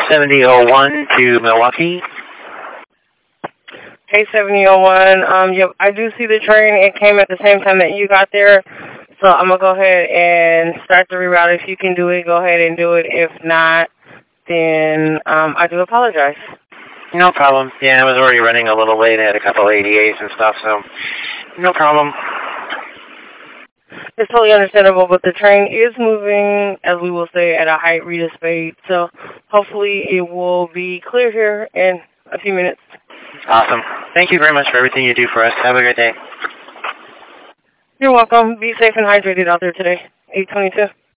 7001 to Milwaukee. Hey, 7001. Yep, I do see the train. It came at the same time that you got there. So I'm going to go ahead and start the reroute. If you can do it, go ahead and do it. If not, then I do apologize. No problem. Yeah, I was already running a little late. I had a couple ADAs and stuff, so no problem. It's totally understandable, but the train is moving, as we will say, at a height rate of speed. So hopefully it will be clear here in a few minutes. Awesome. Thank you very much for everything you do for us. Have a great day. You're welcome. Be safe and hydrated out there today. 822.